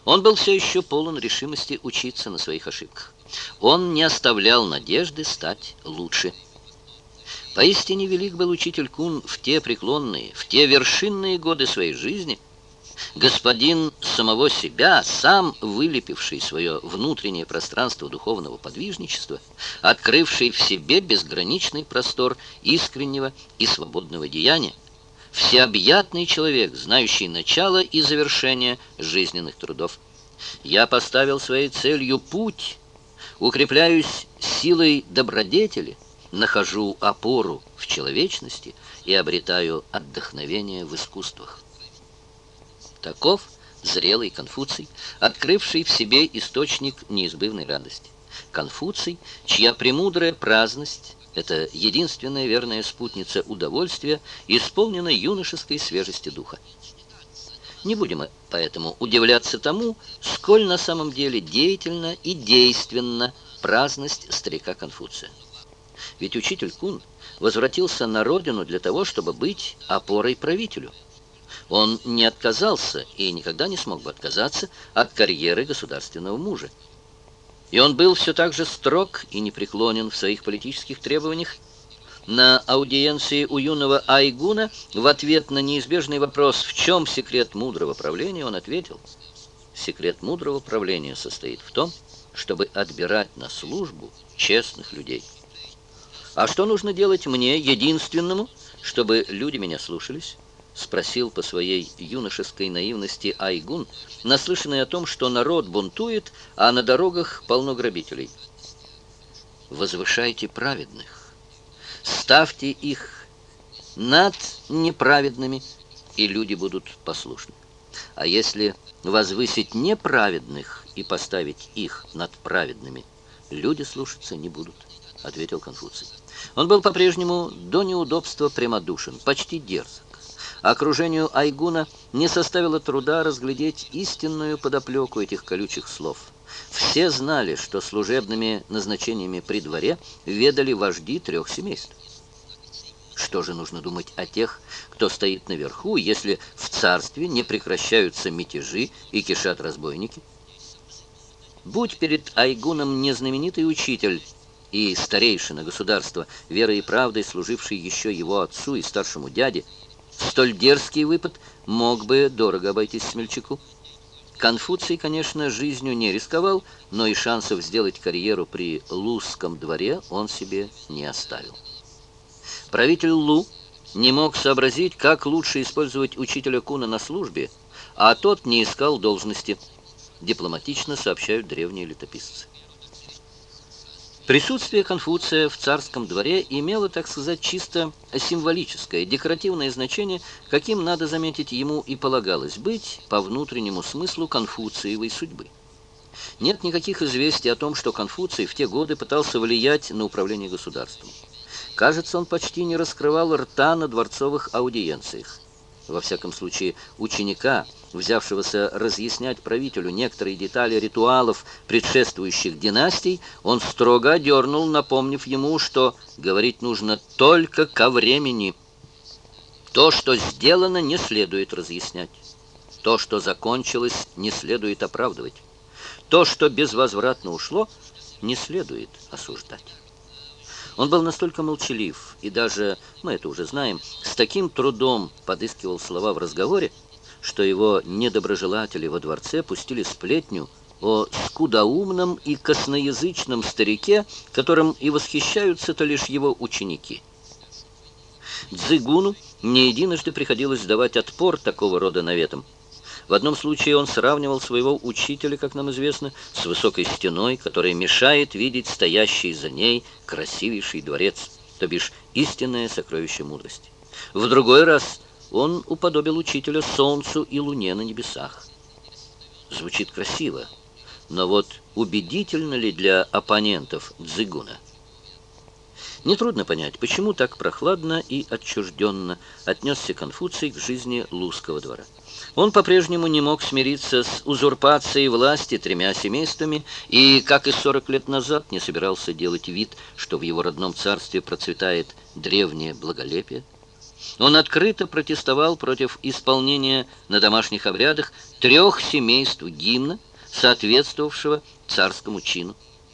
Он был все еще полон решимости учиться на своих ошибках. Он не оставлял надежды стать лучше. Поистине велик был учитель Кун в те преклонные, в те вершинные годы своей жизни. Господин самого себя, сам вылепивший свое внутреннее пространство духовного подвижничества, открывший в себе безграничный простор искреннего и свободного деяния, всеобъятный человек, знающий начало и завершение жизненных трудов. Я поставил своей целью путь, укрепляюсь силой добродетели, нахожу опору в человечности и обретаю отдохновение в искусствах. Таков зрелый Конфуций, открывший в себе источник неизбывной радости. Конфуций, чья премудрая праздность — это единственная верная спутница удовольствия, исполнена юношеской свежести духа. Не будем поэтому удивляться тому, сколь на самом деле деятельна и действенна праздность старика Конфуция. Ведь учитель Кун возвратился на родину для того, чтобы быть опорой правителю. Он не отказался и никогда не смог бы отказаться от карьеры государственного мужа. И он был все так же строг и непреклонен в своих политических требованиях. На аудиенции у юного Айгуна в ответ на неизбежный вопрос, в чем секрет мудрого правления, он ответил: секрет мудрого правления состоит в том, чтобы отбирать на службу честных людей. А что нужно делать мне, единственному, чтобы люди меня слушались? Спросил по своей юношеской наивности Айгун, наслышанный о том, что народ бунтует, а на дорогах полно грабителей. Возвышайте праведных, ставьте их над неправедными, и люди будут послушны. А если возвысить неправедных и поставить их над праведными, люди слушаться не будут, ответил Конфуций. Он был по-прежнему до неудобства прямодушен, почти дерзок. Окружению Айгуна не составило труда разглядеть истинную подоплеку этих колючих слов. Все знали, что служебными назначениями при дворе ведали вожди 3 семейств. Что же нужно думать о тех, кто стоит наверху, если в царстве не прекращаются мятежи и кишат разбойники? Будь перед Айгуном не знаменитый учитель и старейшина государства, верой и правдой служивший еще его отцу и старшему дяде, столь дерзкий выпад мог бы дорого обойтись смельчаку. Конфуций, конечно, жизнью не рисковал, но и шансов сделать карьеру при Лузском дворе он себе не оставил. Правитель Лу не мог сообразить, как лучше использовать учителя Куна на службе, а тот не искал должности, дипломатично сообщают древние летописцы. Присутствие Конфуция в царском дворе имело, так сказать, чисто символическое, декоративное значение, каким, надо заметить, ему и полагалось быть по внутреннему смыслу конфуциевой судьбы. Нет никаких известий о том, что Конфуций в те годы пытался влиять на управление государством. Кажется, он почти не раскрывал рта на дворцовых аудиенциях. Во всяком случае, ученика, взявшегося разъяснять правителю некоторые детали ритуалов предшествующих династий, он строго одернул, напомнив ему, что говорить нужно только ко времени. То, что сделано, не следует разъяснять. То, что закончилось, не следует оправдывать. То, что безвозвратно ушло, не следует осуждать. Он был настолько молчалив и даже, мы это уже знаем, с таким трудом подыскивал слова в разговоре, что его недоброжелатели во дворце пустили сплетню о скудоумном и косноязычном старике, которым и восхищаются-то лишь его ученики. Цзыгуну не единожды приходилось давать отпор такого рода наветам. В одном случае он сравнивал своего учителя, как нам известно, с высокой стеной, которая мешает видеть стоящий за ней красивейший дворец, то бишь истинное сокровище мудрости. В другой раз он уподобил учителя солнцу и луне на небесах. Звучит красиво, но вот убедительно ли для оппонентов Цзыгуна? Нетрудно понять, почему так прохладно и отчужденно отнесся Конфуций к жизни Лузского двора. Он по-прежнему не мог смириться с узурпацией власти 3 семействами и, как и 40 лет назад, не собирался делать вид, что в его родном царстве процветает древнее благолепие. Он открыто протестовал против исполнения на домашних обрядах 3 семейств гимна, соответствовавшего царскому чину.